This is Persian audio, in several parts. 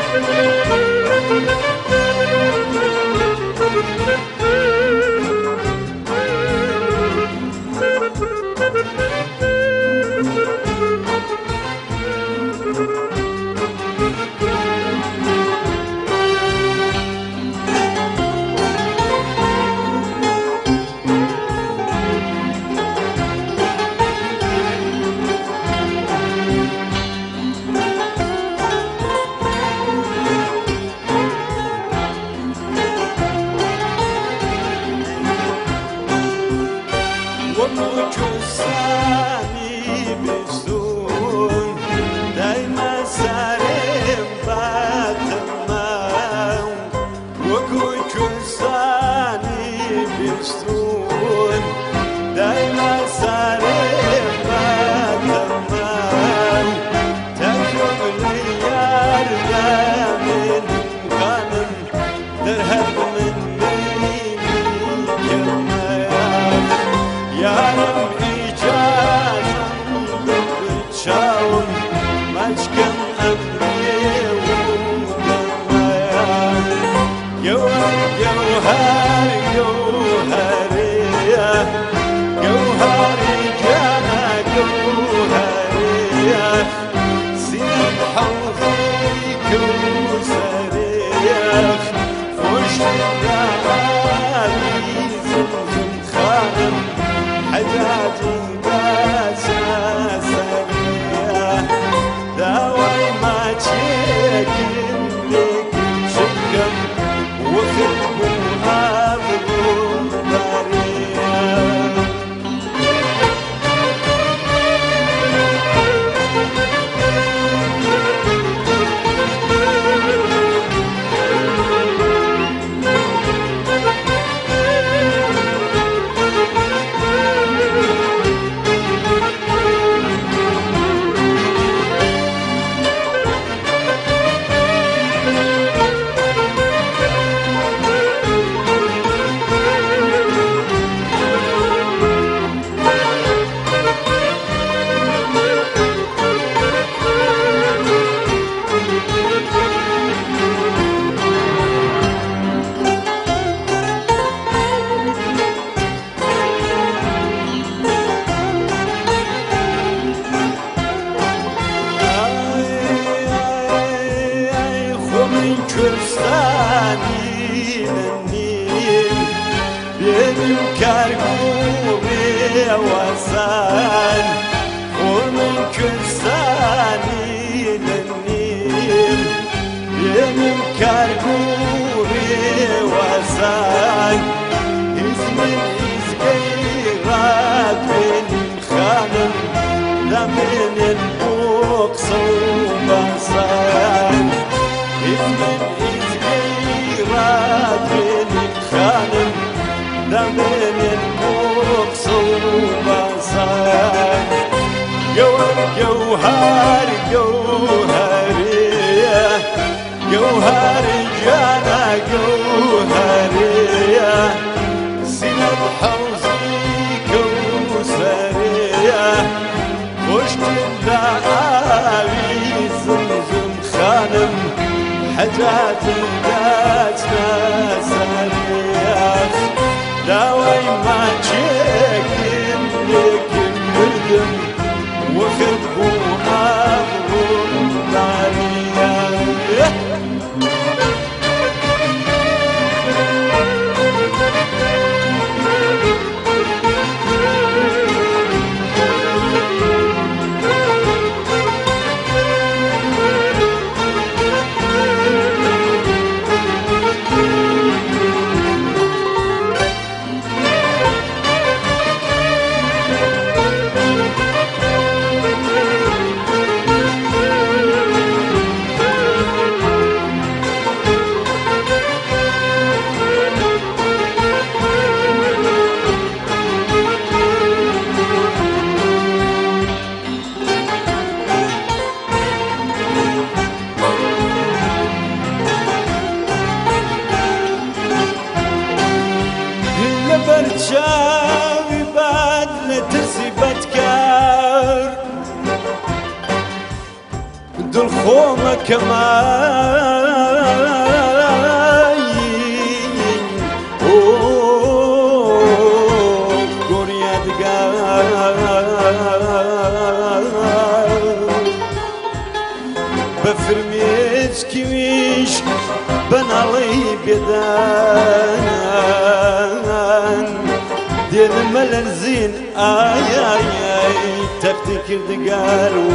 وسان ومن كرساني للنيل بين كركوري وسان اسم الإزقيرات بين خانم لمن البوكس وبسان اسم الإزقيرات بين خانم لمن البوكس وبسان جوهر جوهرية جوهر جانا جوهرية سنب حوزيك وسرية وشت الدعاوي زمزم خانم حجات الداتنا سرية داوي ما تشكل لك المردم وخذبوا أمرهم داريا شاوي بعد لترسبت كار دل خومة كمان تویش بناڵی بێدان دێنمە لەرزین ئای تەختی کردگار و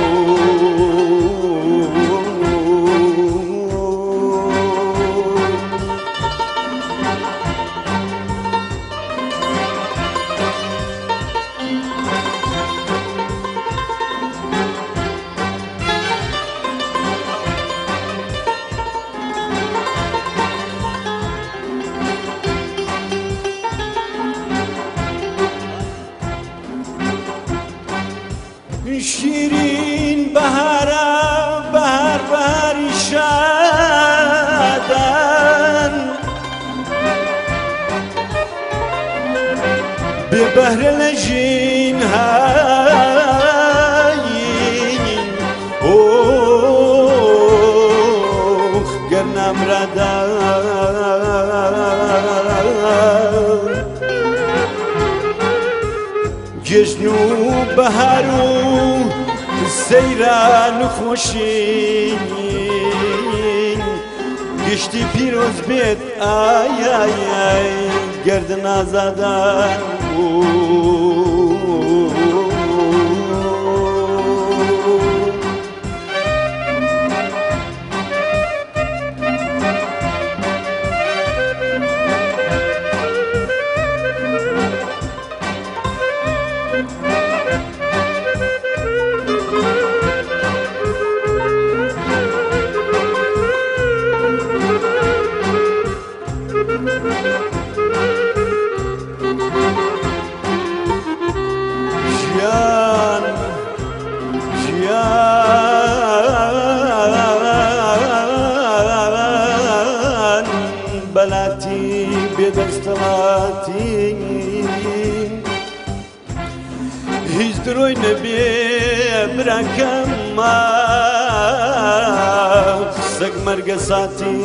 شیرین بهارا بهار بهاری شادن به بهر لجین هاین اوخ گرنم ردان جشن و بهار و سەیران و خۆشین گشتی پیرۆز بێت ئای گەردن ئازادان ژیان بەلاتی بێدەستەڵاتی هیچ درۆی نەبێ براکەم سەگ مەرگە ساتی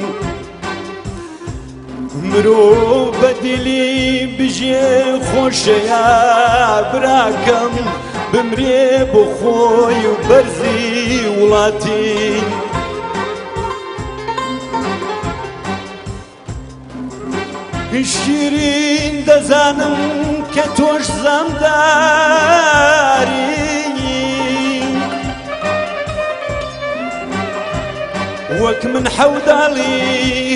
مرۆڤ بەدیلی بژێ خۆشەیە براکەم بمرێ بۆ خۆی و بەرزی وڵاتی شیرین دەزانم کە تۆش زەمداری وەک من حەوداڵی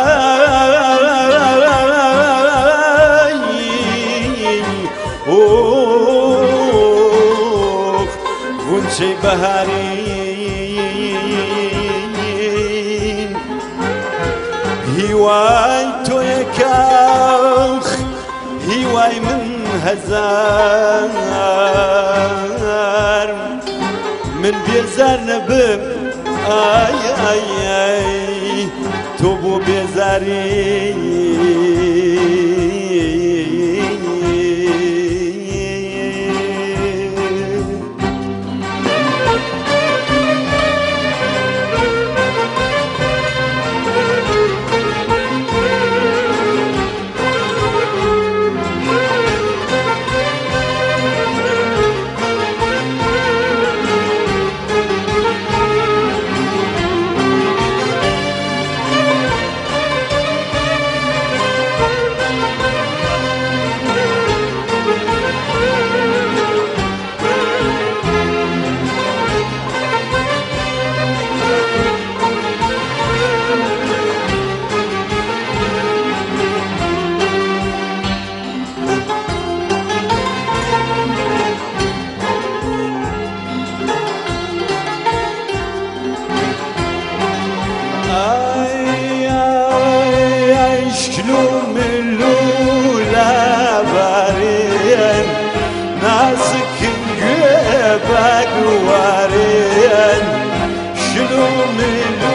ئۆخ غونچەی بەهاری هیوای تۆیە کاخ هیوای من هەزار من بێزار نەبم ئای تۆ بۆ بێزاری شلو ملو لابارين ناسك جبك وارين شلو ملو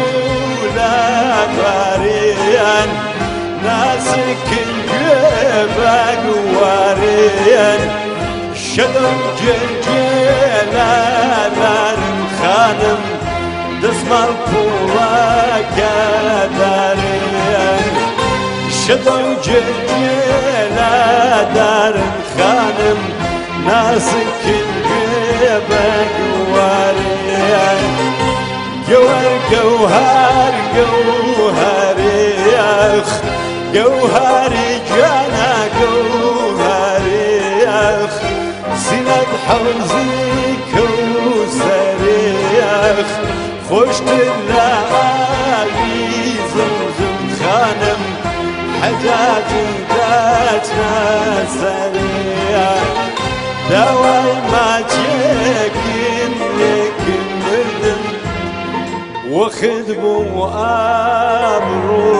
لابارين ناسك جبك وارين شدم جلجلا نارم خانم دسمال پولاك دارين شدم جلجلا دارم خانم ناسك جبك وارين جوار جوهر جوهري أخ جوهري جانا جوهري أخ زينك حوزي كوسري أخ خوش تلاقي زمزم خانم حجات داتنا سريع دواي ما تشكين لكن مردم وخدموا أمرو